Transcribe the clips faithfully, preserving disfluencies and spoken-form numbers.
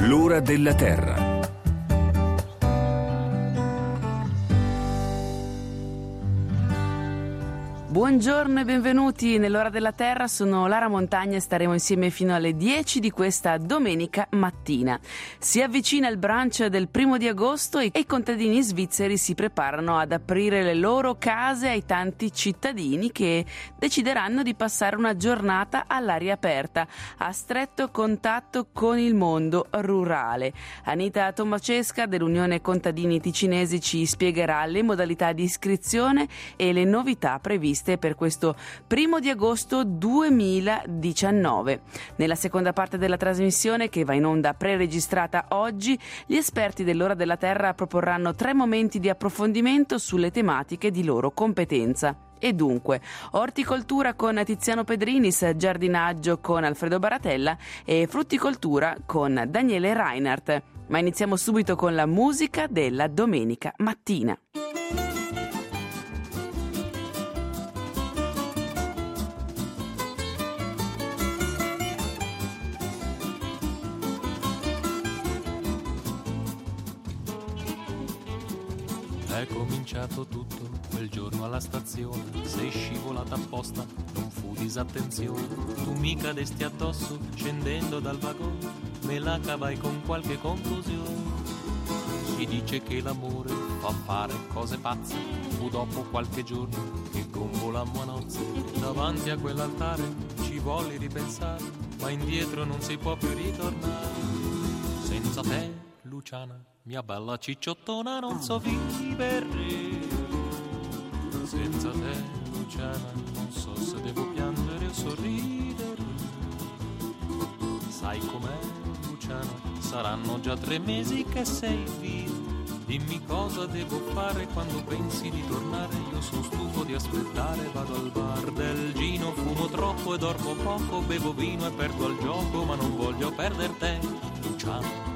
L'ora della terra. Buongiorno e benvenuti nell'Ora della Terra, sono Lara Montagna e staremo insieme fino alle dieci di questa domenica mattina. Si avvicina il brunch del primo di agosto e i contadini svizzeri si preparano ad aprire le loro case ai tanti cittadini che decideranno di passare una giornata all'aria aperta, a stretto contatto con il mondo rurale. Anita Tomacesca dell'Unione Contadini Ticinesi ci spiegherà le modalità di iscrizione e le novità previste per questo primo di agosto duemiladiciannove. Nella seconda parte della trasmissione, che va in onda preregistrata oggi, gli esperti dell'Ora della Terra proporranno tre momenti di approfondimento sulle tematiche di loro competenza. E dunque, orticoltura con Tiziano Pedrinis, giardinaggio con Alfredo Baratella e frutticoltura con Daniele Reinhardt. Ma iniziamo subito con la musica della domenica mattina. È cominciato tutto quel giorno alla stazione, sei scivolata apposta, non fu disattenzione. Tu mi cadesti addosso scendendo dal vagone, me la cavai con qualche contusione. Si dice che l'amore fa fare cose pazze, fu dopo qualche giorno che convolammo a nozze. Davanti a quell'altare ci volli ripensare, ma indietro non si può più ritornare. Senza te, Luciana, mia bella cicciottona, non so vivere. Senza te, Luciana, non so se devo piangere o sorridere. Sai com'è, Luciana, saranno già tre mesi che sei via. Dimmi cosa devo fare quando pensi di tornare. Io sono stufo di aspettare, vado al bar del Gino, fumo troppo e dormo poco, bevo vino e perdo al gioco, ma non voglio perder te, Luciana.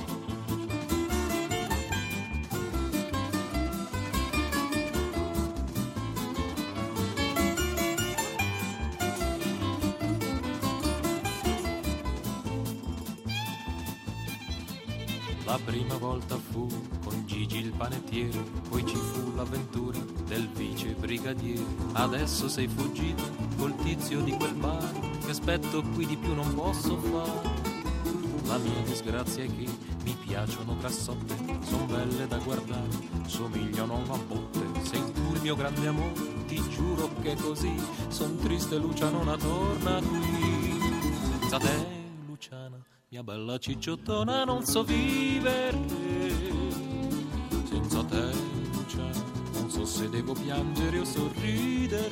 La prima volta fu con Gigi il panettiere, poi ci fu l'avventura del vice brigadiere. Adesso sei fuggita col tizio di quel bar, che aspetto qui di più non posso fare. La mia disgrazia è che mi piacciono grassotte, son belle da guardare, somigliano a una botte. Sei tu il mio grande amore, ti giuro che così, son triste Lucianona, torna qui. Senza te, Luciana, mia bella cicciottona, non so vivere. Senza te, Luciana, non so se devo piangere o sorridere.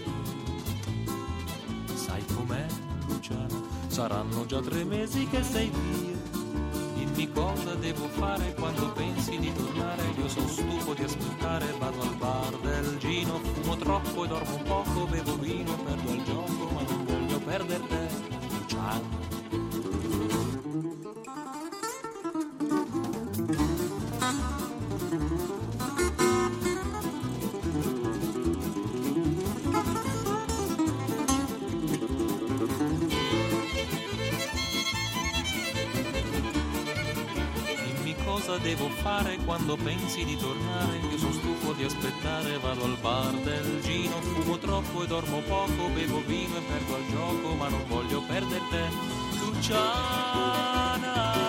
Sai com'è, Luciana, saranno già tre mesi che sei via. Dimmi cosa devo fare quando pensi di tornare. Io sono stufo di aspettare, vado al bar del Gino, fumo troppo e dormo poco, bevo vino e perdo il gioco, ma non voglio perder te, Luciana. Cosa devo fare quando pensi di tornare? Io sono stufo di aspettare, vado al bar del Gino, fumo troppo e dormo poco, bevo vino e perdo al gioco, ma non voglio perdere te, Luciana.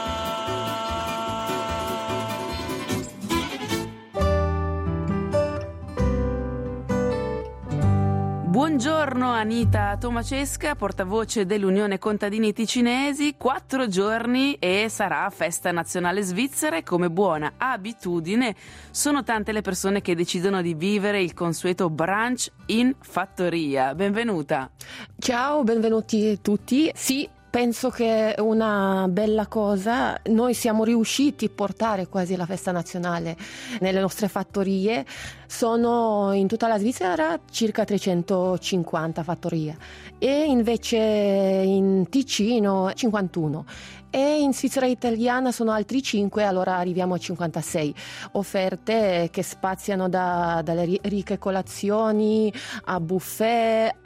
Buongiorno Anita Tomacesca, portavoce dell'Unione Contadini Ticinesi. Quattro giorni e sarà festa nazionale svizzera e, come buona abitudine, sono tante le persone che decidono di vivere il consueto brunch in fattoria. Benvenuta. Ciao, benvenuti tutti. Sì, penso che è una bella cosa. Noi siamo riusciti a portare quasi la festa nazionale nelle nostre fattorie. Sono in tutta la Svizzera circa trecentocinquanta fattorie e invece in Ticino cinquantuno. E in Svizzera italiana sono altri cinque, allora arriviamo a cinquantasei offerte che spaziano da, dalle ricche colazioni a buffet,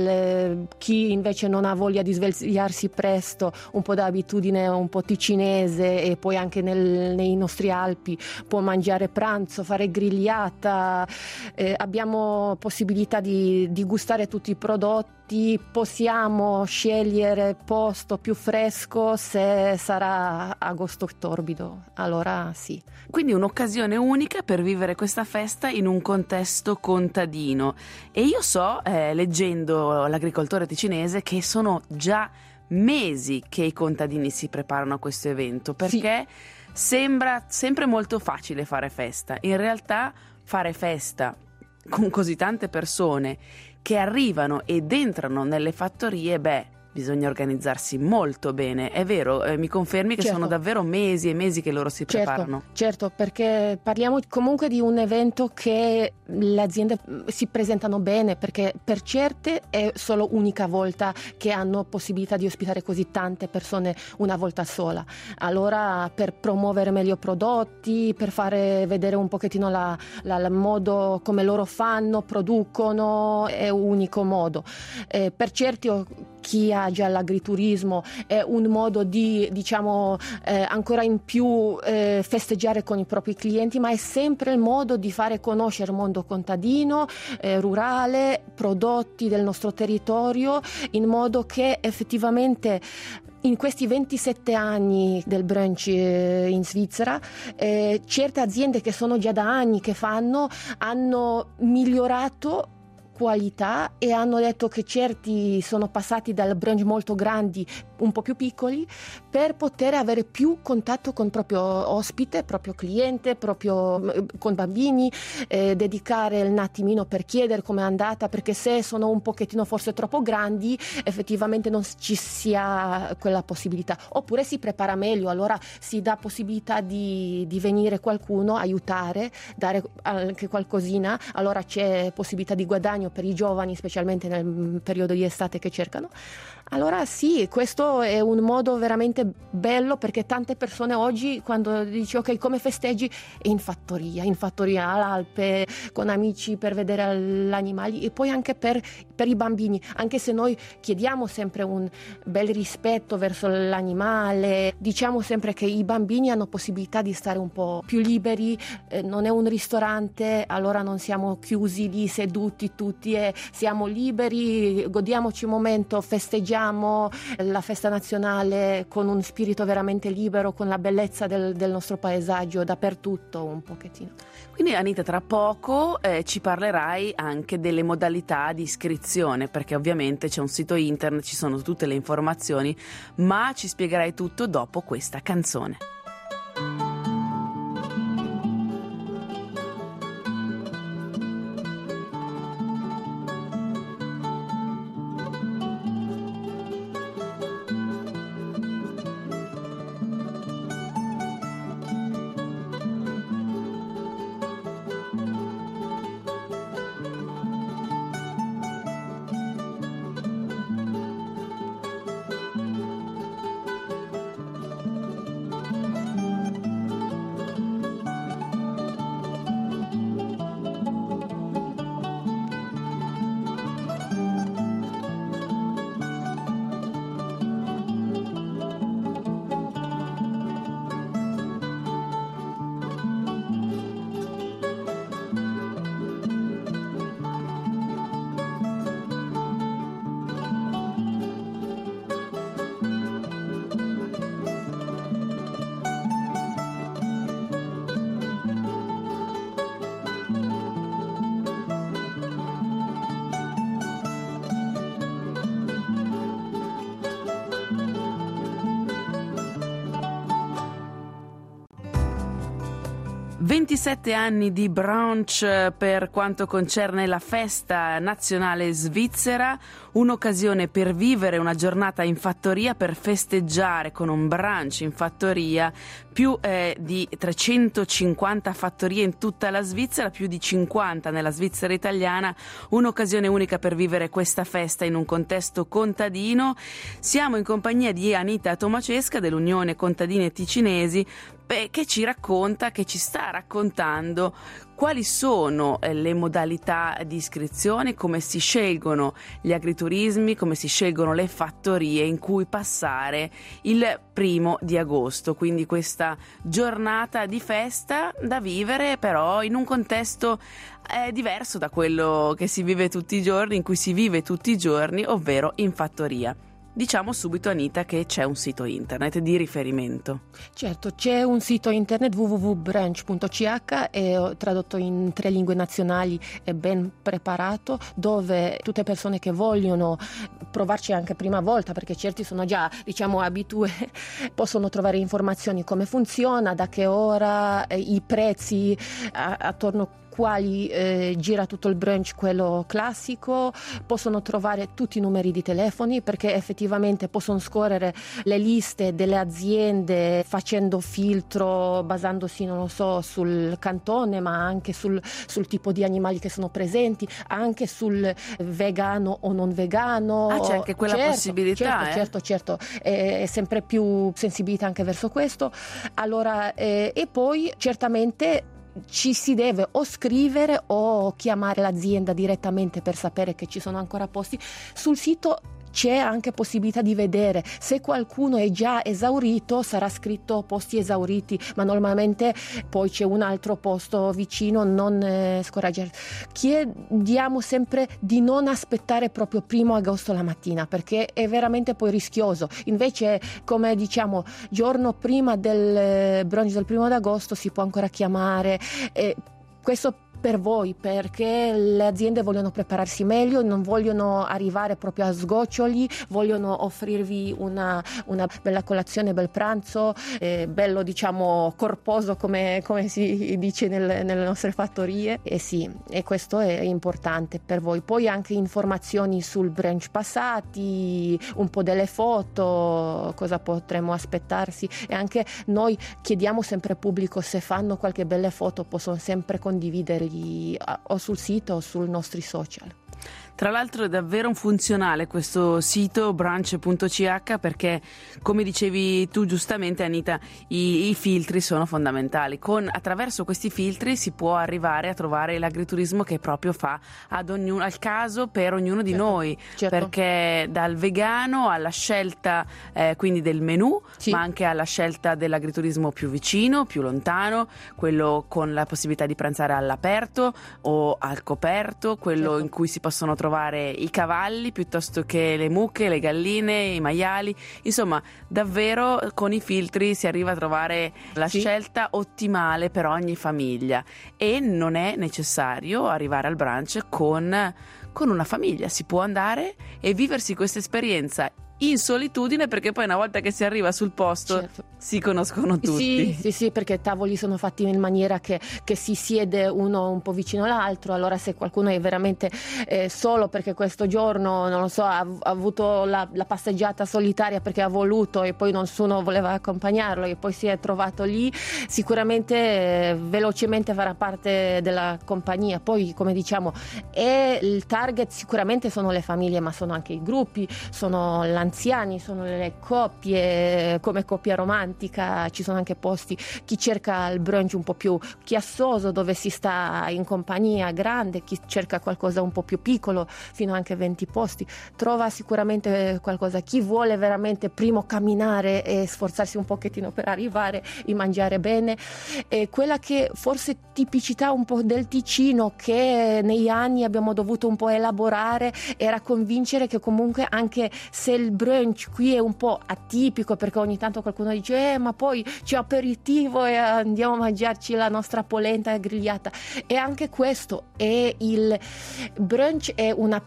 al chi invece non ha voglia di svegliarsi presto, un po' da abitudine un po' ticinese, e poi anche nel, nei nostri Alpi può mangiare pranzo, fare grigliata, eh, abbiamo possibilità di, di gustare tutti i prodotti, possiamo scegliere posto più fresco se sarà agosto torbido, allora sì. Quindi un'occasione unica per vivere questa festa in un contesto contadino. E io so, eh, leggendo l'agricoltore ticinese, che sono già mesi che i contadini si preparano a questo evento, perché sì, sembra sempre molto facile fare festa. In realtà fare festa con così tante persone che arrivano ed entrano nelle fattorie, beh, bisogna organizzarsi molto bene, è vero? Eh, mi confermi che certo. sono davvero mesi e mesi che loro si certo, preparano? Certo, perché parliamo comunque di un evento che le aziende si presentano bene, perché per certe è solo unica volta che hanno possibilità di ospitare così tante persone una volta sola. Allora, per promuovere meglio prodotti, per fare vedere un pochettino la, la, la modo come loro fanno, producono, è un unico modo. Eh, per certi chi ha già l'agriturismo è un modo di, diciamo, eh, ancora in più eh, festeggiare con i propri clienti, ma è sempre il modo di fare conoscere il mondo contadino, eh, rurale, prodotti del nostro territorio, in modo che effettivamente in questi ventisette anni del brunch eh, in Svizzera, eh, certe aziende che sono già da anni che fanno hanno migliorato qualità e hanno detto che certi sono passati dal brunch molto grandi un po' più piccoli per poter avere più contatto con il proprio ospite, proprio cliente, proprio con bambini, eh, dedicare un attimino per chiedere com'è andata, perché se sono un pochettino forse troppo grandi effettivamente non ci sia quella possibilità, oppure si prepara meglio, allora si dà possibilità di, di venire qualcuno, aiutare, dare anche qualcosina, allora c'è possibilità di guadagno per i giovani, specialmente nel periodo di estate che cercano. Allora sì, questo è un modo veramente bello, perché tante persone oggi, quando dici ok come festeggi, è in fattoria, in fattoria all'Alpe, con amici per vedere gli animali, e poi anche per, per i bambini, anche se noi chiediamo sempre un bel rispetto verso l'animale, diciamo sempre che i bambini hanno possibilità di stare un po' più liberi, eh, non è un ristorante, allora non siamo chiusi lì seduti tutti e siamo liberi, godiamoci un momento, festeggiamo la festa nazionale con un spirito veramente libero, con la bellezza del, del nostro paesaggio dappertutto un pochettino. Quindi Anita, tra poco eh, ci parlerai anche delle modalità di iscrizione, perché ovviamente c'è un sito internet, ci sono tutte le informazioni, ma ci spiegherai tutto dopo questa canzone. ventisette anni di brunch per quanto concerne la festa nazionale svizzera, un'occasione per vivere una giornata in fattoria, per festeggiare con un brunch in fattoria, più eh, di trecentocinquanta fattorie in tutta la Svizzera, più di cinquanta nella Svizzera italiana, un'occasione unica per vivere questa festa in un contesto contadino. Siamo in compagnia di Anita Tomacesca dell'Unione Contadine Ticinesi, che ci racconta, che ci sta raccontando quali sono le modalità di iscrizione, come si scelgono gli agriturismi, come si scelgono le fattorie in cui passare il primo di agosto, quindi questa giornata di festa da vivere però in un contesto eh, diverso da quello che si vive tutti i giorni, in cui si vive tutti i giorni, ovvero in fattoria. Diciamo subito, Anita, che c'è un sito internet di riferimento. Certo, c'è un sito internet w w w punto brunch punto c h, è tradotto in tre lingue nazionali e ben preparato, dove tutte persone che vogliono provarci anche prima volta, perché certi sono già, diciamo, abitue, possono trovare informazioni come funziona, da che ora, eh, i prezzi a, attorno quali eh, gira tutto il brunch, quello classico. Possono trovare tutti i numeri di telefoni, perché effettivamente possono scorrere le liste delle aziende facendo filtro, basandosi, non lo so, sul cantone, ma anche sul, sul tipo di animali che sono presenti, anche sul vegano o non vegano. Ah, c'è anche quella certo, possibilità, certo, eh? certo, certo, è, è sempre più sensibilità anche verso questo. Allora, eh, e poi certamente ci si deve o scrivere o chiamare l'azienda direttamente per sapere che ci sono ancora posti. Sul sito c'è anche possibilità di vedere se qualcuno è già esaurito, sarà scritto posti esauriti, ma normalmente poi c'è un altro posto vicino. Non eh, scoraggiare. Chiediamo sempre di non aspettare proprio primo agosto la mattina, perché è veramente poi rischioso. Invece, come diciamo, giorno prima del brunch del primo d'agosto si può ancora chiamare. Eh, questo per voi, perché le aziende vogliono prepararsi meglio, non vogliono arrivare proprio a sgoccioli, vogliono offrirvi una, una bella colazione, bel pranzo, eh, bello, diciamo, corposo, come, come si dice nel, nelle nostre fattorie. E sì, e questo è importante per voi. Poi anche informazioni sul brunch passati, un po' delle foto, cosa potremmo aspettarsi, e anche noi chiediamo sempre al pubblico, se fanno qualche belle foto possono sempre condividerli o sul sito o sui nostri social. Tra l'altro è davvero funzionale questo sito brunch punto c h, perché, come dicevi tu giustamente, Anita, i, i filtri sono fondamentali. Con, attraverso questi filtri si può arrivare a trovare l'agriturismo che proprio fa ad ognuno, al caso per ognuno di certo, noi, certo. Perché dal vegano alla scelta eh, quindi del menù, sì. ma anche alla scelta dell'agriturismo più vicino, più lontano, quello con la possibilità di pranzare all'aperto o al coperto, quello certo. in cui si possono trovare i cavalli piuttosto che le mucche, le galline, i maiali. Insomma, davvero con i filtri si arriva a trovare la sì. scelta ottimale per ogni famiglia, e non è necessario arrivare al brunch con, con una famiglia. Si può andare e viversi questa esperienza in solitudine, perché poi una volta che si arriva sul posto certo. si conoscono tutti. Sì, sì, sì, perché i tavoli sono fatti in maniera che, che si siede uno un po' vicino all'altro. Allora, se qualcuno è veramente eh, solo perché questo giorno, non lo so, ha, ha avuto la, la passeggiata solitaria perché ha voluto e poi nessuno voleva accompagnarlo e poi si è trovato lì, sicuramente eh, velocemente farà parte della compagnia. Poi, come diciamo, è il target sicuramente sono le famiglie, ma sono anche i gruppi, sono la anziani, sono le coppie, come coppia romantica. Ci sono anche posti, chi cerca il brunch un po' più chiassoso dove si sta in compagnia grande, chi cerca qualcosa un po' più piccolo, fino anche venti posti, trova sicuramente qualcosa. Chi vuole veramente primo camminare e sforzarsi un pochettino per arrivare e mangiare bene, e quella che forse tipicità un po' del Ticino, che negli anni abbiamo dovuto un po' elaborare, era convincere che comunque, anche se il brunch qui è un po' atipico, perché ogni tanto qualcuno dice eh, ma poi c'è aperitivo e andiamo a mangiarci la nostra polenta grigliata, e anche questo è il brunch, è una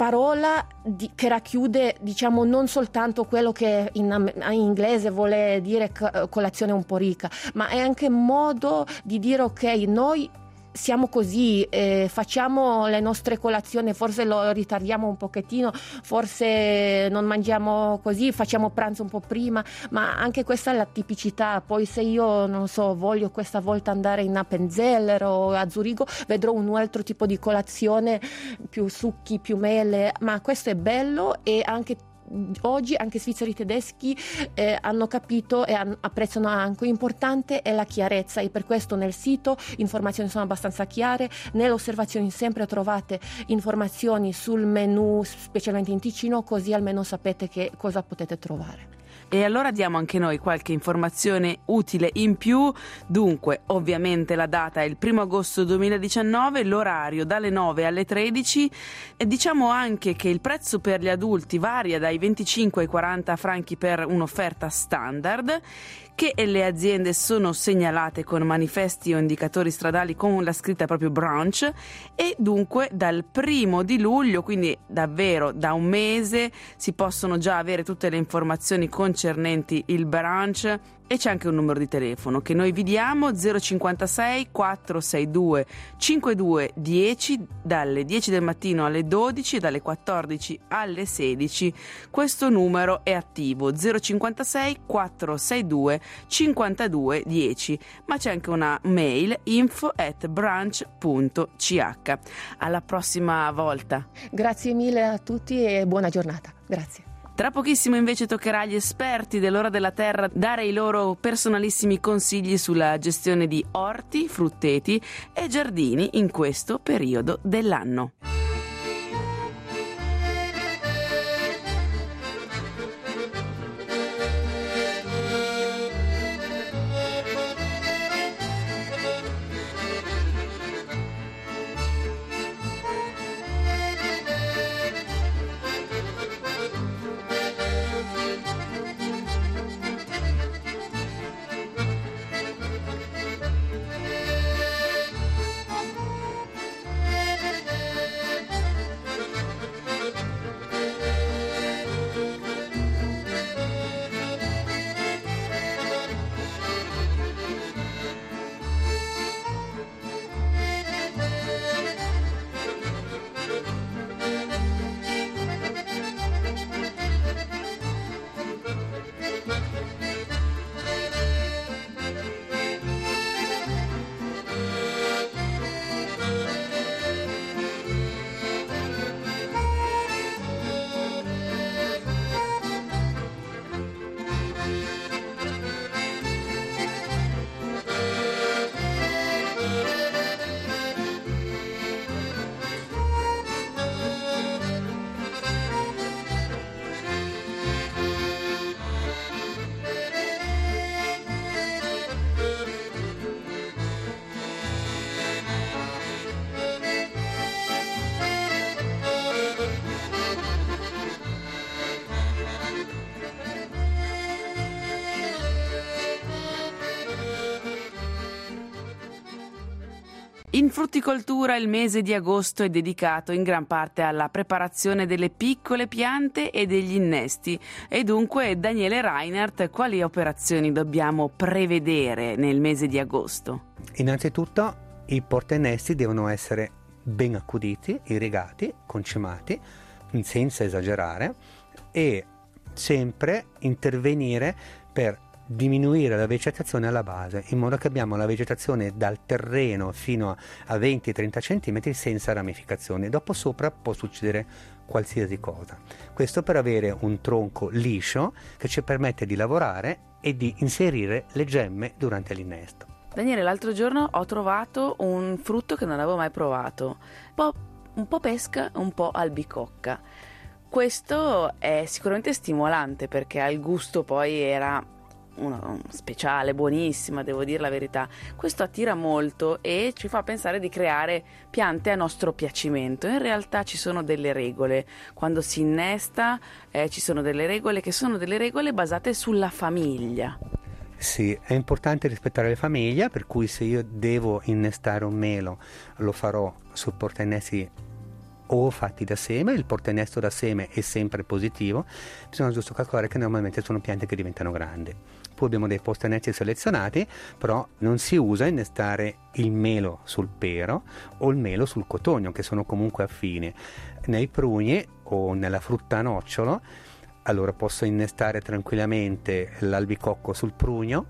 parola di, che racchiude, diciamo, non soltanto quello che in, in inglese vuole dire colazione un po' ricca, ma è anche un modo di dire ok, noi siamo così, eh, facciamo le nostre colazioni, forse lo ritardiamo un pochettino, forse non mangiamo così, facciamo pranzo un po' prima, ma anche questa è la tipicità. Poi se io, non so, voglio questa volta andare in Appenzeller o a Zurigo, vedrò un altro tipo di colazione, più succhi, più mele, ma questo è bello. E anche oggi anche svizzeri tedeschi eh, hanno capito e an- apprezzano anche. Importante è la chiarezza, e per questo nel sito informazioni sono abbastanza chiare, nelle osservazioni sempre trovate informazioni sul menù, specialmente in Ticino, così almeno sapete che cosa potete trovare. E allora diamo anche noi qualche informazione utile in più. Dunque, ovviamente la data è il primo agosto duemiladiciannove, l'orario dalle nove alle tredici, e diciamo anche che il prezzo per gli adulti varia dai venticinque ai quaranta franchi per un'offerta standard, che le aziende sono segnalate con manifesti o indicatori stradali con la scritta proprio brunch, e dunque dal primo di luglio, quindi davvero da un mese, si possono già avere tutte le informazioni concernenti il brunch. E c'è anche un numero di telefono che noi vi diamo: zero cinquantasei quattrocentosesantadue cinquantadue dieci, dalle dieci del mattino alle dodici e dalle quattordici alle sedici. Questo numero è attivo, zero cinquantasei quattrocentosesantadue cinquantadue dieci, ma c'è anche una mail, info at brunch punto c h. Alla prossima volta. Grazie mille a tutti e buona giornata. Grazie. Tra pochissimo invece toccherà agli esperti dell'Ora della Terra dare i loro personalissimi consigli sulla gestione di orti, frutteti e giardini in questo periodo dell'anno. In frutticoltura il mese di agosto è dedicato in gran parte alla preparazione delle piccole piante e degli innesti, e dunque, Daniele Reinhardt, quali operazioni dobbiamo prevedere nel mese di agosto? Innanzitutto i portainnesti devono essere ben accuditi, irrigati, concimati, senza esagerare, e sempre intervenire per diminuire la vegetazione alla base, in modo che abbiamo la vegetazione dal terreno fino a venti trenta centimetri senza ramificazioni. Dopo sopra può succedere qualsiasi cosa. Questo per avere un tronco liscio che ci permette di lavorare e di inserire le gemme durante l'innesto. Daniele, l'altro giorno ho trovato un frutto che non avevo mai provato, un po', un po' pesca, un po' albicocca. Questo è sicuramente stimolante perché al gusto poi era uno speciale, buonissima, devo dire la verità. Questo attira molto e ci fa pensare di creare piante a nostro piacimento. In realtà ci sono delle regole quando si innesta, eh, ci sono delle regole che sono delle regole basate sulla famiglia. Sì, è importante rispettare le famiglie, per cui se io devo innestare un melo lo farò sul portainnesti o fatti da seme. Il portainnesto da seme è sempre positivo, bisogna giusto calcolare che normalmente sono piante che diventano grandi. Poi abbiamo dei portainesti selezionati, però non si usa innestare il melo sul pero o il melo sul cotogno, che sono comunque affini. Nei prugni o nella frutta a nocciolo, allora posso innestare tranquillamente l'albicocco sul prugno,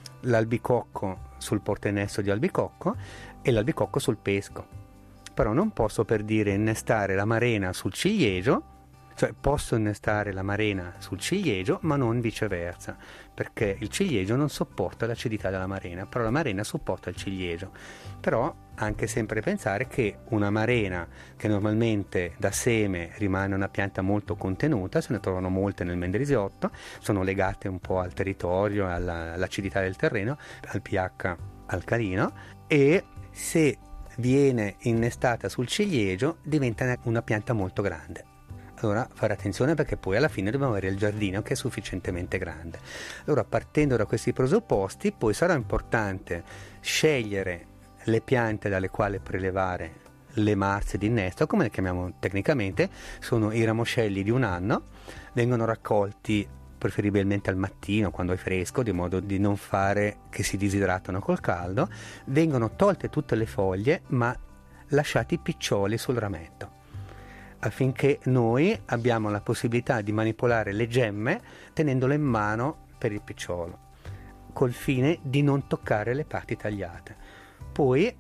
l'albicocco sul portainnesto di albicocco e l'albicocco sul pesco. Però non posso, per dire, innestare la marena sul ciliegio, cioè posso innestare la marena sul ciliegio ma non viceversa, perché il ciliegio non sopporta l'acidità della marena, però la marena sopporta il ciliegio. Però anche sempre pensare che una marena, che normalmente da seme rimane una pianta molto contenuta, se ne trovano molte nel Mendrisiotto, sono legate un po' al territorio, alla, all'acidità del terreno, al pH alcalino, e se viene innestata sul ciliegio diventa una pianta molto grande. Allora fare attenzione, perché poi alla fine dobbiamo avere il giardino che è sufficientemente grande. Allora, partendo da questi presupposti, poi sarà importante scegliere le piante dalle quali prelevare le marze di innesto, come le chiamiamo tecnicamente. Sono i ramoscelli di un anno, vengono raccolti preferibilmente al mattino quando è fresco, di modo di non fare che si disidratano col caldo. Vengono tolte tutte le foglie ma lasciati piccioli sul rametto, affinché noi abbiamo la possibilità di manipolare le gemme tenendole in mano per il picciolo, col fine di non toccare le parti tagliate. Poi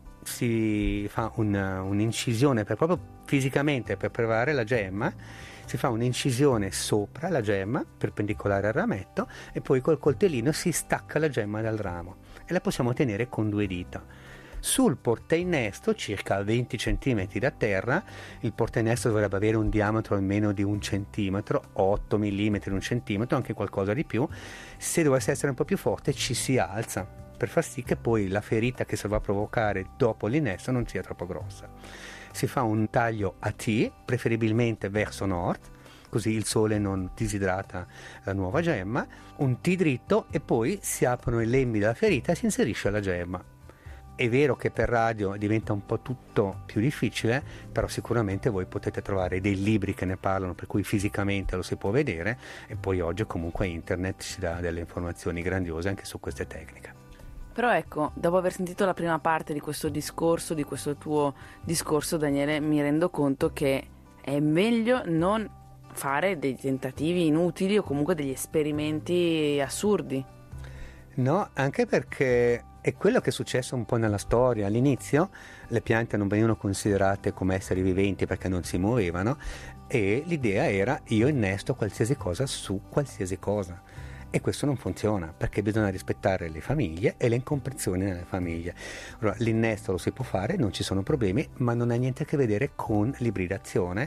si fa un, un'incisione per, proprio fisicamente per preparare la gemma, si fa un'incisione sopra la gemma perpendicolare al rametto e poi col coltellino si stacca la gemma dal ramo e la possiamo tenere con due dita. Sul portainnesto, circa venti centimetri da terra, il portainnesto dovrebbe avere un diametro almeno di un centimetro, otto millimetri, un centimetro, anche qualcosa di più. Se dovesse essere un po' più forte ci si alza, per far sì che poi la ferita che si va a provocare dopo l'innesto non sia troppo grossa. Si fa un taglio a T, preferibilmente verso nord, così il sole non disidrata la nuova gemma, un T dritto, e poi si aprono i lembi della ferita e si inserisce la gemma. È vero che per radio diventa un po' tutto più difficile, però sicuramente voi potete trovare dei libri che ne parlano, per cui fisicamente lo si può vedere, e poi oggi comunque internet ci dà delle informazioni grandiose anche su queste tecniche. Però ecco, dopo aver sentito la prima parte di questo discorso, di questo tuo discorso, Daniele, mi rendo conto che è meglio non fare dei tentativi inutili o comunque degli esperimenti assurdi. No, anche perché è quello che è successo un po' nella storia. All'inizio le piante non venivano considerate come esseri viventi perché non si muovevano, e l'idea era: io innesto qualsiasi cosa su qualsiasi cosa. E questo non funziona, perché bisogna rispettare le famiglie e le incomprensioni nelle famiglie. Allora, l'innesto lo si può fare, non ci sono problemi, ma non ha niente a che vedere con l'ibridazione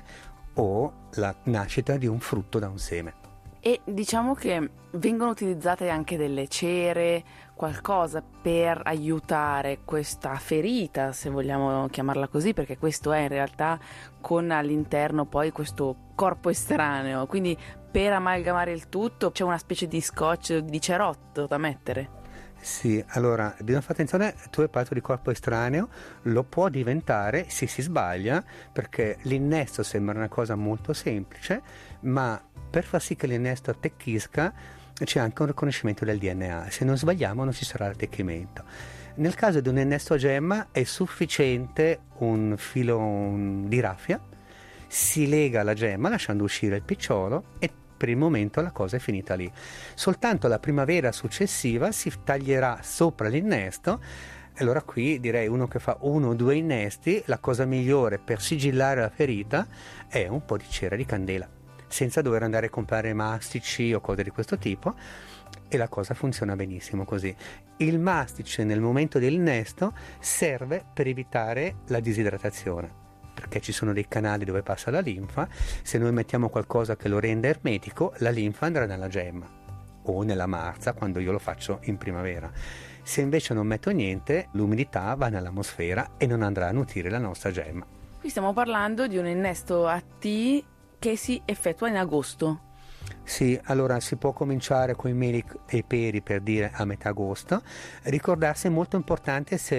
o la nascita di un frutto da un seme. E diciamo che vengono utilizzate anche delle cere, qualcosa per aiutare questa ferita, se vogliamo chiamarla così, perché questo è in realtà, con all'interno poi questo corpo estraneo, quindi per amalgamare il tutto c'è una specie di scotch di cerotto da mettere. Sì, allora bisogna fare attenzione. Tu hai parlato di corpo estraneo, lo può diventare se si sbaglia, perché l'innesto sembra una cosa molto semplice, ma per far sì che l'innesto attecchisca c'è anche un riconoscimento del D N A. Se non sbagliamo non ci sarà l'attecchimento. Nel caso di un innesto a gemma è sufficiente un filo di raffia, si lega alla gemma lasciando uscire il picciolo e per il momento la cosa è finita lì. Soltanto la primavera successiva si taglierà sopra l'innesto. Allora qui direi, uno che fa uno o due innesti, la cosa migliore per sigillare la ferita è un po' di cera di candela, senza dover andare a comprare mastici o cose di questo tipo, e la cosa funziona benissimo così. Il mastice nel momento dell'innesto serve per evitare la disidratazione, perché ci sono dei canali dove passa la linfa. Se noi mettiamo qualcosa che lo rende ermetico, la linfa andrà nella gemma o nella marza quando io lo faccio in primavera. Se invece non metto niente, l'umidità va nell'atmosfera e non andrà a nutrire la nostra gemma. Qui stiamo parlando di un innesto a T che si effettua in agosto. Sì, allora si può cominciare con i meli e i peri, per dire a metà agosto. Ricordarsi, è molto importante, se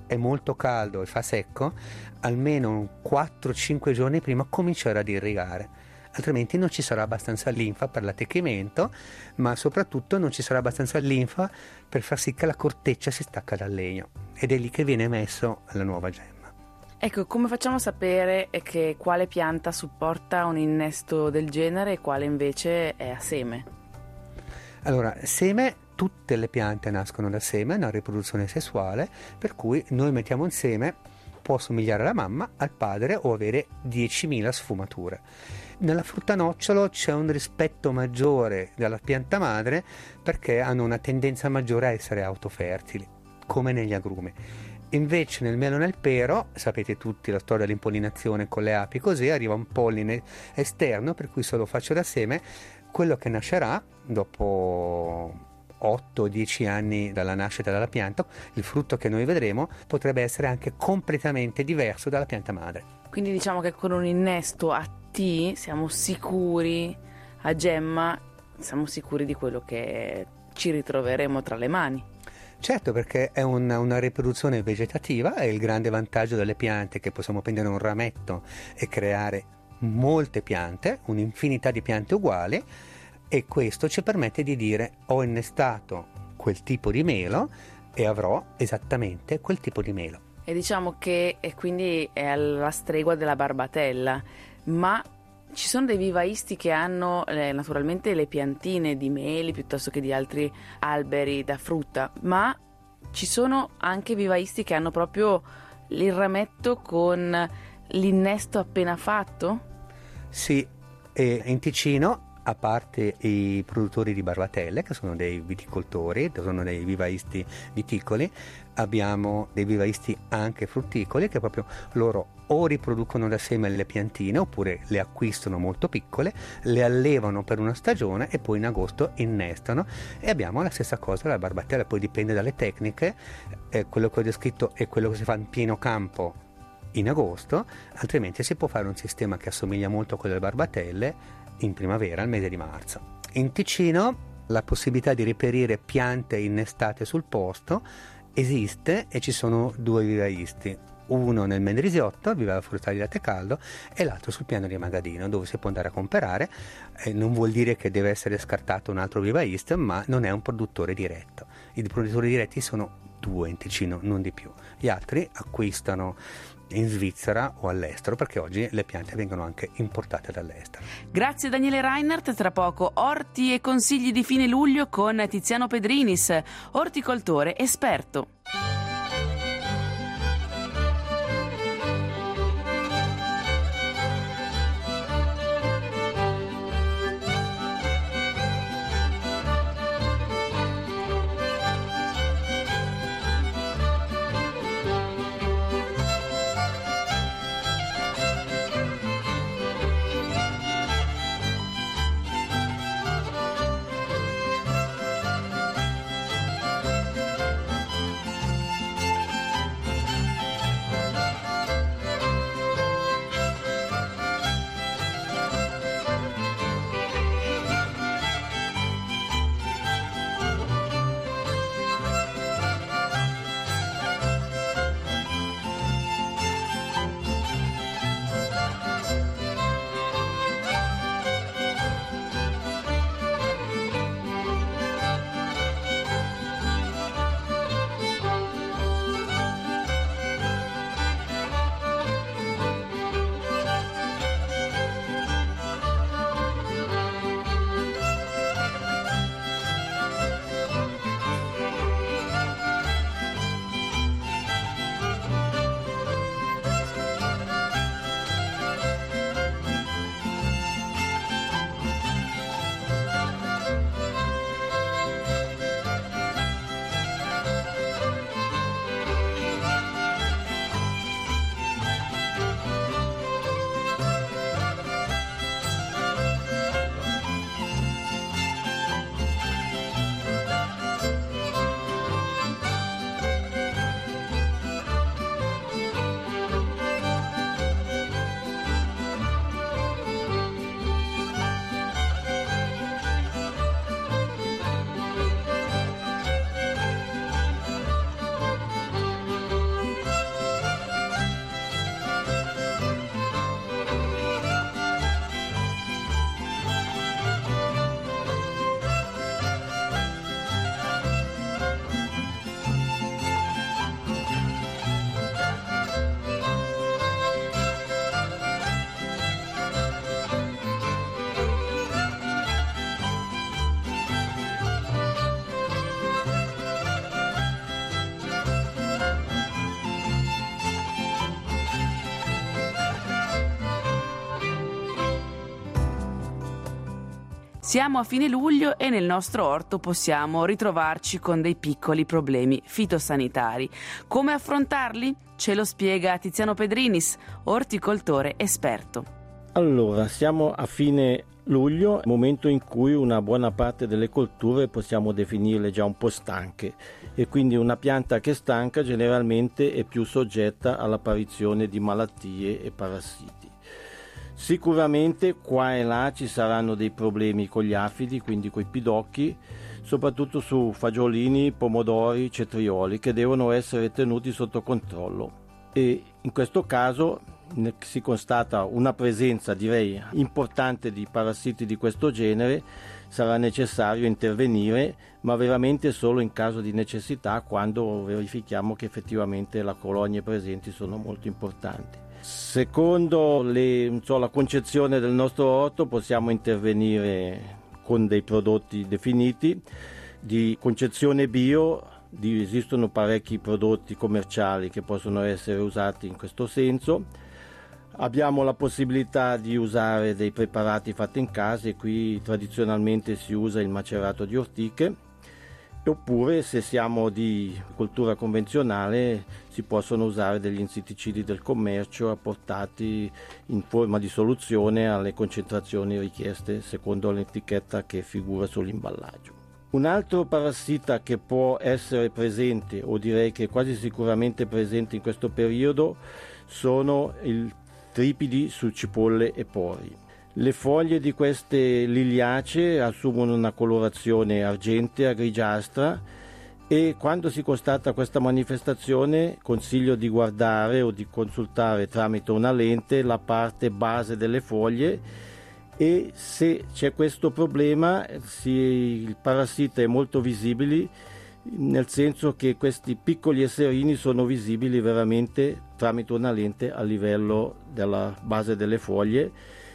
è molto caldo e fa secco, almeno quattro cinque giorni prima cominciare ad irrigare, altrimenti non ci sarà abbastanza linfa per l'attecchimento, ma soprattutto non ci sarà abbastanza linfa per far sì che la corteccia si stacca dal legno, ed è lì che viene messo la nuova gemma. Ecco, come facciamo a sapere che quale pianta supporta un innesto del genere e quale invece è a seme? Allora, seme, tutte le piante nascono da seme, è una riproduzione sessuale, per cui noi mettiamo un seme, può somigliare alla mamma, al padre o avere diecimila sfumature. Nella frutta nocciolo c'è un rispetto maggiore della pianta madre perché hanno una tendenza maggiore a essere autofertili, come negli agrumi. Invece nel melo e nel pero, sapete tutti la storia dell'impollinazione con le api, così arriva un polline esterno, per cui se lo faccio da seme, quello che nascerà dopo otto dieci anni dalla nascita della pianta, il frutto che noi vedremo potrebbe essere anche completamente diverso dalla pianta madre. Quindi diciamo che con un innesto a T siamo sicuri, a gemma siamo sicuri di quello che ci ritroveremo tra le mani. Certo, perché è una, una riproduzione vegetativa, è il grande vantaggio delle piante che possiamo prendere un rametto e creare molte piante, un'infinità di piante uguali, e questo ci permette di dire ho innestato quel tipo di melo e avrò esattamente quel tipo di melo. E diciamo che e quindi è alla stregua della barbatella, ma ci sono dei vivaisti che hanno eh, naturalmente le piantine di meli piuttosto che di altri alberi da frutta, ma ci sono anche vivaisti che hanno proprio il rametto con l'innesto appena fatto? Sì, e in Ticino, a parte i produttori di barbatelle, che sono dei viticoltori, sono dei vivaisti viticoli, abbiamo dei vivaisti anche frutticoli che proprio loro o riproducono da seme le piantine oppure le acquistano molto piccole, le allevano per una stagione e poi in agosto innestano, e abbiamo la stessa cosa la barbatella. Poi dipende dalle tecniche, eh, quello che ho descritto è quello che si fa in pieno campo in agosto, altrimenti si può fare un sistema che assomiglia molto a quello delle barbatelle in primavera, al mese di marzo. In Ticino la possibilità di reperire piante innestate sul posto esiste e ci sono due vivaisti, uno nel Mendrisiotto, il vivaio forestale di Latte Caldo, e l'altro sul piano di Magadino, dove si può andare a comprare. Eh, non vuol dire che deve essere scartato un altro vivaista, ma non è un produttore diretto. I produttori diretti sono due in Ticino, non di più. Gli altri acquistano in Svizzera o all'estero, perché oggi le piante vengono anche importate dall'estero. Grazie Daniele Reinhardt. Tra poco orti e consigli di fine luglio con Tiziano Pedrinis, orticoltore esperto. Siamo a fine luglio e nel nostro orto possiamo ritrovarci con dei piccoli problemi fitosanitari. Come affrontarli? Ce lo spiega Tiziano Pedrinis, orticoltore esperto. Allora, siamo a fine luglio, momento in cui una buona parte delle colture possiamo definirle già un po' stanche, e quindi una pianta che è stanca generalmente è più soggetta all'apparizione di malattie e parassiti. Sicuramente qua e là ci saranno dei problemi con gli afidi, quindi con i pidocchi, soprattutto su fagiolini, pomodori, cetrioli, che devono essere tenuti sotto controllo. E in questo caso si constata una presenza, direi, importante di parassiti di questo genere, sarà necessario intervenire, ma veramente solo in caso di necessità, quando verifichiamo che effettivamente le colonie presenti sono molto importanti. Secondo le, non so, la concezione del nostro orto, possiamo intervenire con dei prodotti definiti di concezione bio. Di, esistono parecchi prodotti commerciali che possono essere usati in questo senso. Abbiamo la possibilità di usare dei preparati fatti in casa, e qui tradizionalmente si usa il macerato di ortiche, oppure se siamo di coltura convenzionale si possono usare degli insetticidi del commercio apportati in forma di soluzione alle concentrazioni richieste secondo l'etichetta che figura sull'imballaggio. Un altro parassita che può essere presente, o direi che è quasi sicuramente presente in questo periodo, sono i tripidi su cipolle e pori. Le foglie di queste liliacee assumono una colorazione argentea, grigiastra, e quando si constata questa manifestazione consiglio di guardare o di consultare tramite una lente la parte base delle foglie, e se c'è questo problema si, il parassita è molto visibile, nel senso che questi piccoli esserini sono visibili veramente tramite una lente a livello della base delle foglie,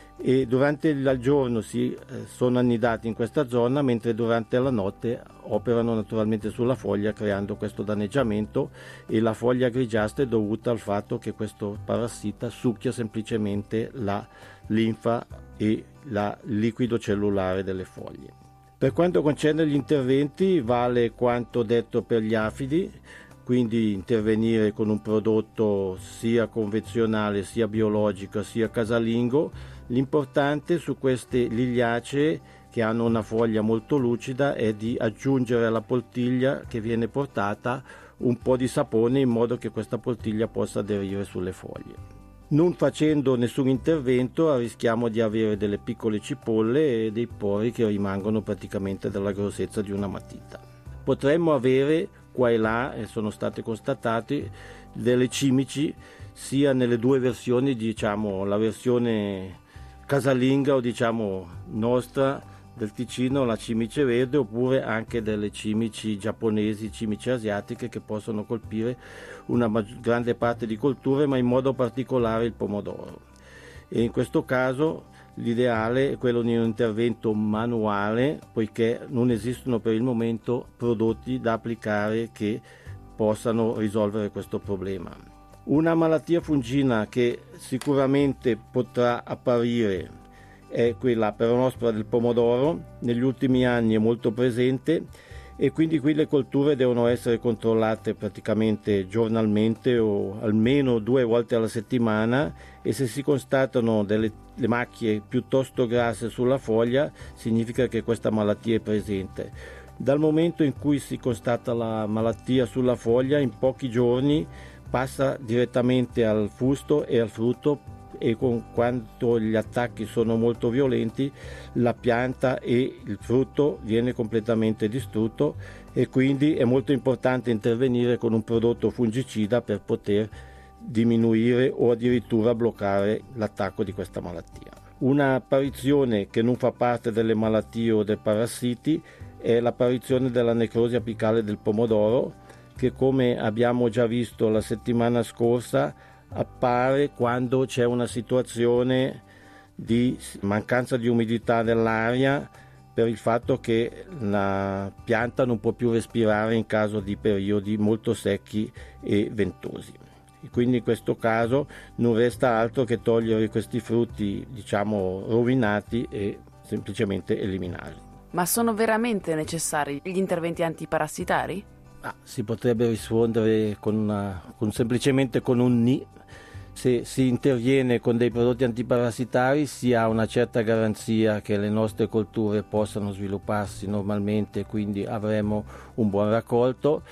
e durante il giorno si eh, sono annidati in questa zona, mentre durante la notte operano naturalmente sulla foglia creando questo danneggiamento, e la foglia grigiastra è dovuta al fatto che questo parassita succhia semplicemente la linfa e il liquido cellulare delle foglie. Per quanto concerne gli interventi, vale quanto detto per gli afidi, quindi intervenire con un prodotto sia convenzionale, sia biologico, sia casalingo. L'importante su queste liliacee che hanno una foglia molto lucida è di aggiungere alla poltiglia che viene portata un po' di sapone, in modo che questa poltiglia possa aderire sulle foglie. Non facendo nessun intervento rischiamo di avere delle piccole cipolle e dei pori che rimangono praticamente della grossezza di una matita. Potremmo avere qua e là, e sono state constatate, delle cimici sia nelle due versioni, diciamo la versione casalinga o diciamo nostra del Ticino, la cimice verde, oppure anche delle cimici giapponesi, cimici asiatiche, che possono colpire una grande parte di colture, ma in modo particolare il pomodoro. E in questo caso l'ideale è quello di un intervento manuale, poiché non esistono per il momento prodotti da applicare che possano risolvere questo problema. Una malattia fungina che sicuramente potrà apparire è quella peronospora del pomodoro, negli ultimi anni è molto presente, e quindi qui le colture devono essere controllate praticamente giornalmente o almeno due volte alla settimana, e se si constatano delle le macchie piuttosto grasse sulla foglia significa che questa malattia è presente. Dal momento in cui si constata la malattia sulla foglia, in pochi giorni passa direttamente al fusto e al frutto, e con quanto gli attacchi sono molto violenti la pianta e il frutto viene completamente distrutto, e quindi è molto importante intervenire con un prodotto fungicida per poter diminuire o addirittura bloccare l'attacco di questa malattia. Un'apparizione che non fa parte delle malattie o dei parassiti è l'apparizione della necrosi apicale del pomodoro, che come abbiamo già visto la settimana scorsa appare quando c'è una situazione di mancanza di umidità nell'aria, per il fatto che la pianta non può più respirare in caso di periodi molto secchi e ventosi. E quindi in questo caso non resta altro che togliere questi frutti, diciamo, rovinati, e semplicemente eliminarli. Ma sono veramente necessari gli interventi antiparassitari? Ah, si potrebbe rispondere con una, con, semplicemente con un ni. Se si interviene con dei prodotti antiparassitari si ha una certa garanzia che le nostre colture possano svilupparsi normalmente, quindi avremo un buon raccolto.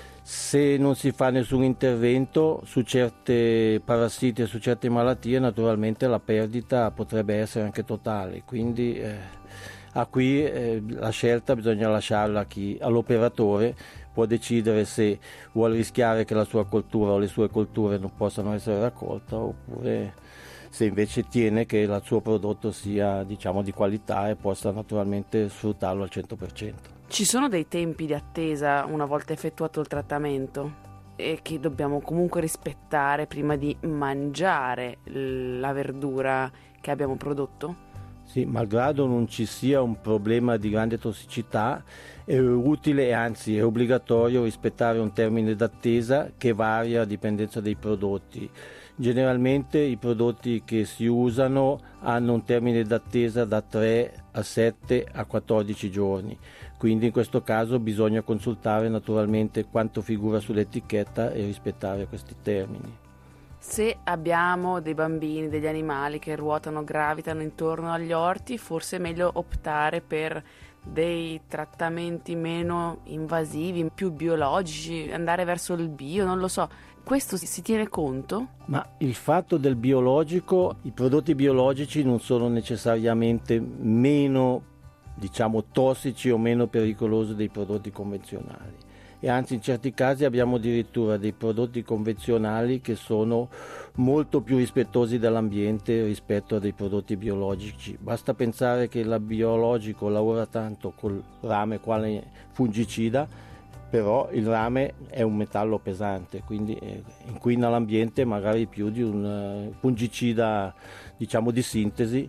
Se non si fa nessun intervento su certe parassiti e su certe malattie, naturalmente la perdita potrebbe essere anche totale, quindi eh, a qui eh, la scelta bisogna lasciarla a chi, all'operatore. Può decidere se vuole rischiare che la sua coltura o le sue colture non possano essere raccolte, oppure se invece tiene che il suo prodotto sia, diciamo, di qualità e possa naturalmente sfruttarlo al cento per cento. Ci sono dei tempi di attesa una volta effettuato il trattamento e che dobbiamo comunque rispettare prima di mangiare la verdura che abbiamo prodotto? Sì, malgrado non ci sia un problema di grande tossicità, è utile e anzi è obbligatorio rispettare un termine d'attesa che varia a dipendenza dei prodotti. Generalmente i prodotti che si usano hanno un termine d'attesa da tre a sette a quattordici giorni, quindi in questo caso bisogna consultare naturalmente quanto figura sull'etichetta e rispettare questi termini. Se abbiamo dei bambini, degli animali che ruotano, gravitano intorno agli orti, forse è meglio optare per dei trattamenti meno invasivi, più biologici, andare verso il bio, non lo so. Questo si tiene conto? Ma il fatto del biologico, i prodotti biologici non sono necessariamente meno, diciamo, tossici o meno pericolosi dei prodotti convenzionali. E anzi in certi casi abbiamo addirittura dei prodotti convenzionali che sono molto più rispettosi dell'ambiente rispetto a dei prodotti biologici. Basta pensare che il biologico lavora tanto col rame quale fungicida, però il rame è un metallo pesante, quindi inquina l'ambiente magari più di un fungicida, diciamo, di sintesi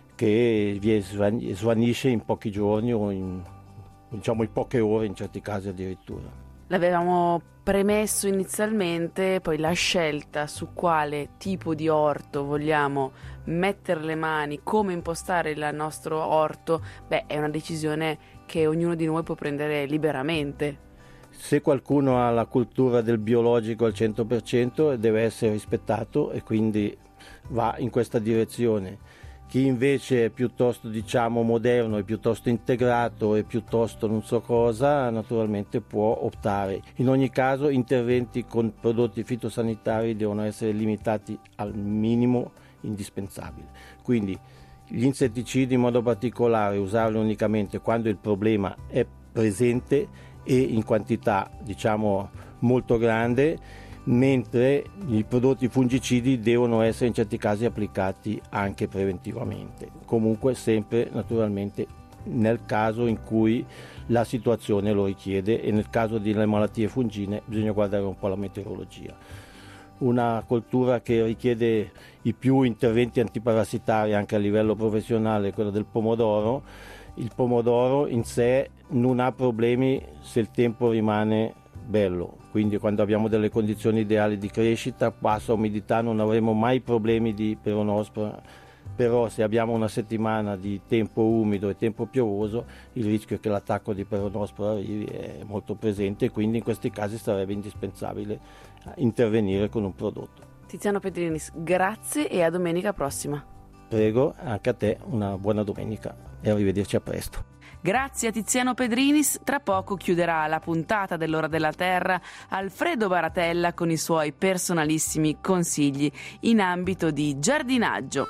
che svanisce in pochi giorni o in, diciamo, in poche ore in certi casi addirittura. L'avevamo premesso inizialmente, poi la scelta su quale tipo di orto vogliamo mettere le mani, come impostare il nostro orto, beh, è una decisione che ognuno di noi può prendere liberamente. Se qualcuno ha la cultura del biologico al cento per cento deve essere rispettato e quindi va in questa direzione. Chi invece è piuttosto, diciamo, moderno e piuttosto integrato e piuttosto non so cosa, naturalmente può optare. In ogni caso interventi con prodotti fitosanitari devono essere limitati al minimo indispensabile. Quindi gli insetticidi in modo particolare usarli unicamente quando il problema è presente e in quantità, diciamo, molto grande, mentre i prodotti fungicidi devono essere in certi casi applicati anche preventivamente, comunque sempre naturalmente nel caso in cui la situazione lo richiede, e nel caso delle malattie fungine bisogna guardare un po' la meteorologia. Una coltura che richiede i più interventi antiparassitari anche a livello professionale è quella del pomodoro. Il pomodoro in sé non ha problemi se il tempo rimane bello, quindi quando abbiamo delle condizioni ideali di crescita, bassa umidità, non avremo mai problemi di peronospora, però se abbiamo una settimana di tempo umido e tempo piovoso il rischio che l'attacco di peronospora arrivi è molto presente, e quindi in questi casi sarebbe indispensabile intervenire con un prodotto. Tiziano Pedrinis, grazie e a domenica prossima. Prego, anche a te una buona domenica e arrivederci a presto. Grazie a Tiziano Pedrinis. Tra poco chiuderà la puntata dell'Ora della Terra Alfredo Baratella con i suoi personalissimi consigli in ambito di giardinaggio.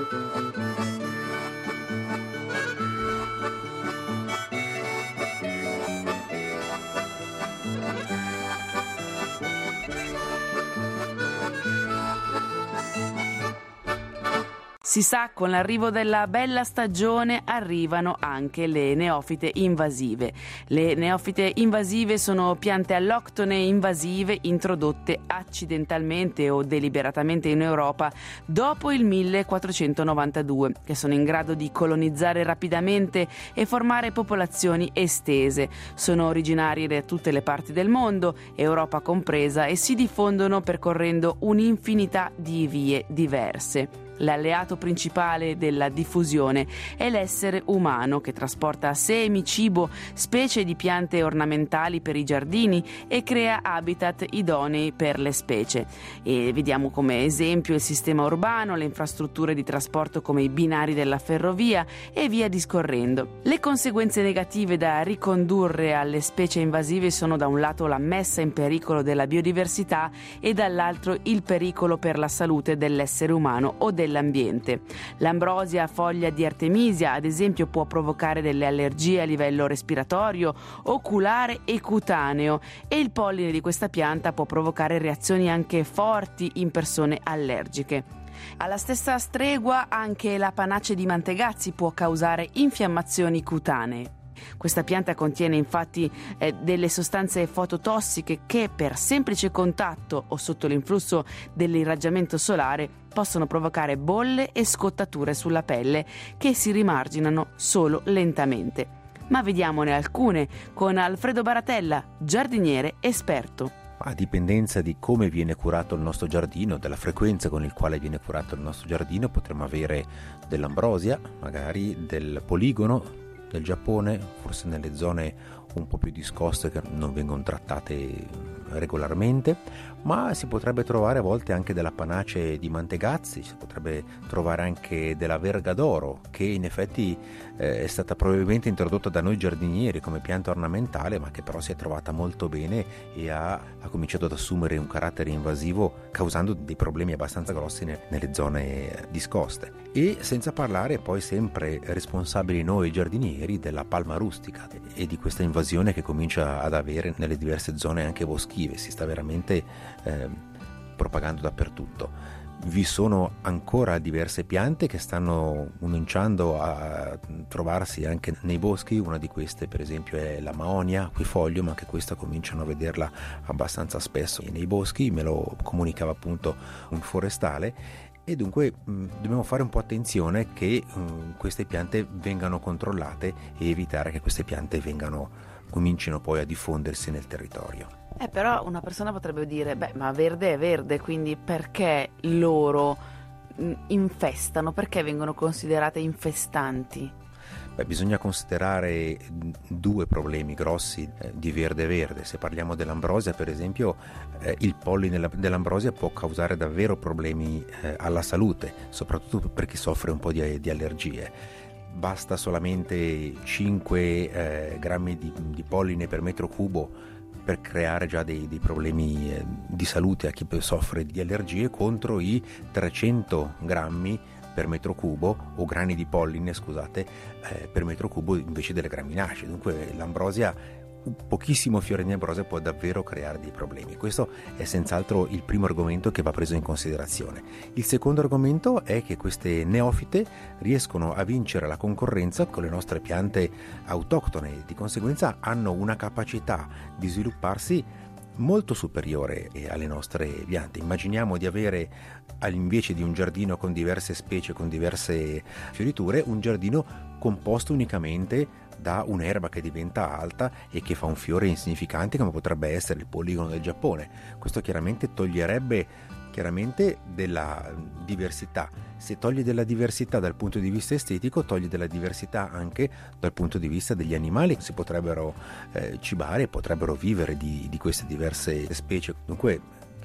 Si sa, con l'arrivo della bella stagione arrivano anche le neofite invasive. Le neofite invasive sono piante alloctone invasive introdotte accidentalmente o deliberatamente in Europa dopo il millequattrocentonovantadue, che sono in grado di colonizzare rapidamente e formare popolazioni estese. Sono originarie da tutte le parti del mondo, Europa compresa, e si diffondono percorrendo un'infinità di vie diverse. L'alleato principale della diffusione è l'essere umano, che trasporta semi, cibo, specie di piante ornamentali per i giardini e crea habitat idonei per le specie. E vediamo come esempio il sistema urbano, le infrastrutture di trasporto come i binari della ferrovia e via discorrendo. Le conseguenze negative da ricondurre alle specie invasive sono da un lato la messa in pericolo della biodiversità e dall'altro il pericolo per la salute dell'essere umano o del dell'ambiente. L'ambrosia foglia di artemisia, ad esempio, può provocare delle allergie a livello respiratorio, oculare e cutaneo, e il polline di questa pianta può provocare reazioni anche forti in persone allergiche. Alla stessa stregua anche la panace di Mantegazzi può causare infiammazioni cutanee. Questa pianta contiene infatti eh, delle sostanze fototossiche che per semplice contatto o sotto l'influsso dell'irraggiamento solare possono provocare bolle e scottature sulla pelle che si rimarginano solo lentamente. Ma vediamone alcune con Alfredo Baratella, giardiniere esperto. A dipendenza di come viene curato il nostro giardino, della frequenza con il quale viene curato il nostro giardino, potremmo avere dell'ambrosia, magari del poligono del Giappone, forse nelle zone un po' più discoste che non vengono trattate regolarmente, ma si potrebbe trovare a volte anche della panace di Mantegazzi, si potrebbe trovare anche della verga d'oro, che in effetti eh, è stata probabilmente introdotta da noi giardinieri come pianta ornamentale, ma che però si è trovata molto bene e ha, ha cominciato ad assumere un carattere invasivo, causando dei problemi abbastanza grossi ne, nelle zone discoste. E senza parlare poi sempre responsabili noi giardinieri della palma rustica e di questa invasione che comincia ad avere nelle diverse zone anche boschive, si sta veramente eh, propagando dappertutto. Vi sono ancora diverse piante che stanno cominciando a trovarsi anche nei boschi, una di queste per esempio è la Maonia aquifoglio, ma anche questa cominciano a vederla abbastanza spesso nei boschi, me lo comunicava appunto un forestale. E dunque mh, dobbiamo fare un po' attenzione che mh, queste piante vengano controllate e evitare che queste piante vengano, comincino poi a diffondersi nel territorio. Eh, però una persona potrebbe dire, beh, ma verde è verde, quindi perché loro mh, infestano? Perché vengono considerate infestanti? Beh, bisogna considerare due problemi grossi eh, di verde verde. Se parliamo dell'ambrosia, per esempio, eh, il polline dell'ambrosia può causare davvero problemi eh, alla salute, soprattutto per chi soffre un po' di, di allergie. Basta solamente cinque eh, grammi di, di polline per metro cubo per creare già dei, dei problemi eh, di salute a chi soffre di allergie, contro i trecento grammi per metro cubo o grani di polline, scusate, eh, per metro cubo invece delle graminacee. Dunque l'ambrosia, un pochissimo fiore di ambrosia può davvero creare dei problemi. Questo è senz'altro il primo argomento che va preso in considerazione. Il secondo argomento è che queste neofite riescono a vincere la concorrenza con le nostre piante autoctone, di conseguenza hanno una capacità di svilupparsi molto superiore alle nostre piante. Immaginiamo di avere, invece di un giardino con diverse specie, con diverse fioriture, un giardino composto unicamente da un'erba che diventa alta e che fa un fiore insignificante, come potrebbe essere il poligono del Giappone. Questo chiaramente toglierebbe chiaramente della diversità. Se toglie della diversità dal punto di vista estetico, toglie della diversità anche dal punto di vista degli animali. Si potrebbero eh, cibare, potrebbero vivere di, di queste diverse specie. Dunque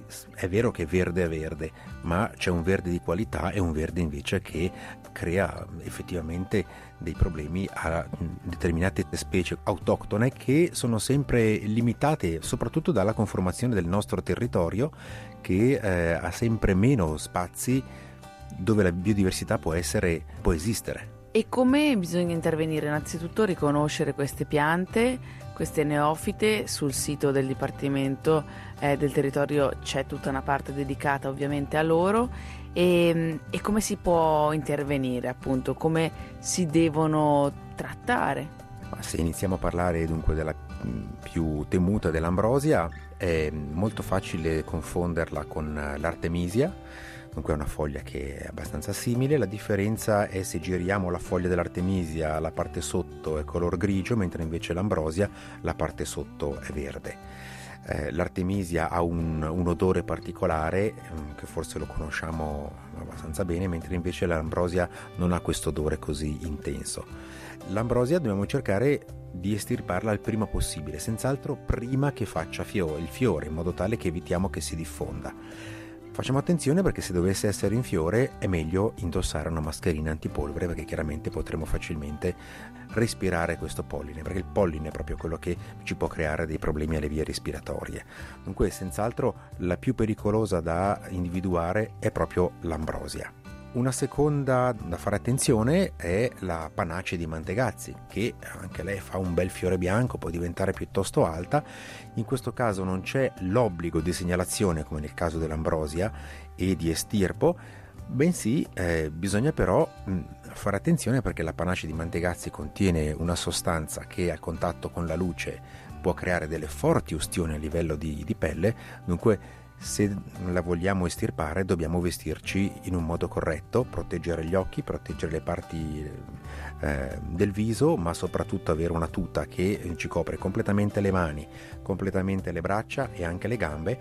è vero che verde è verde, ma c'è un verde di qualità e un verde invece che crea effettivamente dei problemi a determinate specie autoctone che sono sempre limitate soprattutto dalla conformazione del nostro territorio, che eh, ha sempre meno spazi dove la biodiversità può essere, può esistere. E come bisogna intervenire? Innanzitutto riconoscere queste piante, queste neofite. Sul sito del Dipartimento eh, del Territorio c'è tutta una parte dedicata ovviamente a loro. E, e come si può intervenire, appunto, come si devono trattare? Ma se iniziamo a parlare dunque della più temuta, dell'ambrosia, è molto facile confonderla con l'artemisia. Dunque è una foglia che è abbastanza simile, la differenza è se giriamo la foglia dell'artemisia, la parte sotto è color grigio, mentre invece l'ambrosia la parte sotto è verde. Eh, l'artemisia ha un, un odore particolare um, che forse lo conosciamo abbastanza bene, mentre invece l'ambrosia non ha questo odore così intenso. L'ambrosia dobbiamo cercare di estirparla il prima possibile, senz'altro prima che faccia fio- il fiore, in modo tale che evitiamo che si diffonda. Facciamo attenzione perché se dovesse essere in fiore è meglio indossare una mascherina antipolvere, perché chiaramente potremo facilmente respirare questo polline, perché il polline è proprio quello che ci può creare dei problemi alle vie respiratorie. Dunque senz'altro la più pericolosa da individuare è proprio l'ambrosia. Una seconda da fare attenzione è la panace di Mantegazzi, che anche lei fa un bel fiore bianco, può diventare piuttosto alta. In questo caso non c'è l'obbligo di segnalazione come nel caso dell'ambrosia e di estirpo, bensì eh, bisogna però mh, fare attenzione perché la panace di Mantegazzi contiene una sostanza che al contatto con la luce può creare delle forti ustioni a livello di, di pelle. Dunque se la vogliamo estirpare dobbiamo vestirci in un modo corretto, proteggere gli occhi, proteggere le parti eh, del viso, ma soprattutto avere una tuta che ci copre completamente le mani, completamente le braccia e anche le gambe,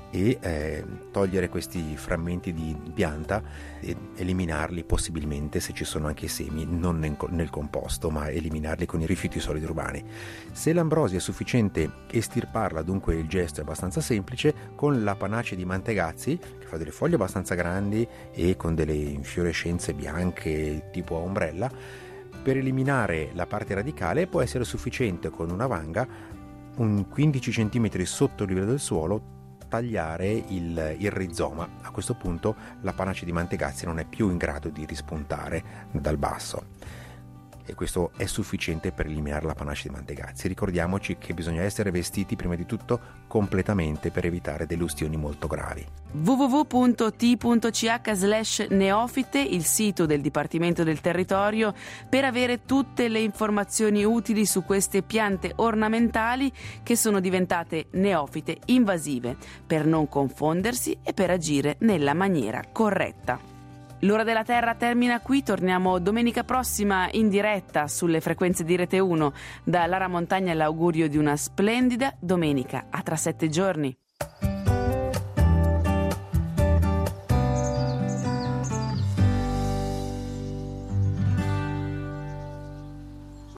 e eh, togliere questi frammenti di pianta e eliminarli possibilmente, se ci sono anche i semi, non nel, nel composto, ma eliminarli con i rifiuti solidi urbani. Se l'ambrosia è sufficiente estirparla, dunque il gesto è abbastanza semplice, con la panace di Mantegazzi, che fa delle foglie abbastanza grandi e con delle infiorescenze bianche tipo a ombrella. Per eliminare la parte radicale può essere sufficiente con una vanga, un quindici centimetri sotto il livello del suolo, tagliare il, il rizoma. A questo punto la panace di Mantegazzi non è più in grado di rispuntare dal basso, e questo è sufficiente per eliminare la panace di Mantegazzi. Ricordiamoci che bisogna essere vestiti prima di tutto completamente per evitare delle ustioni molto gravi. w w w punto t punto c h slash neofite, il sito del Dipartimento del Territorio, per avere tutte le informazioni utili su queste piante ornamentali che sono diventate neofite invasive, per non confondersi e per agire nella maniera corretta. L'Ora della Terra termina qui, torniamo domenica prossima in diretta sulle frequenze di Rete uno. Da Lara Montagna l'augurio di una splendida domenica, a tra sette giorni.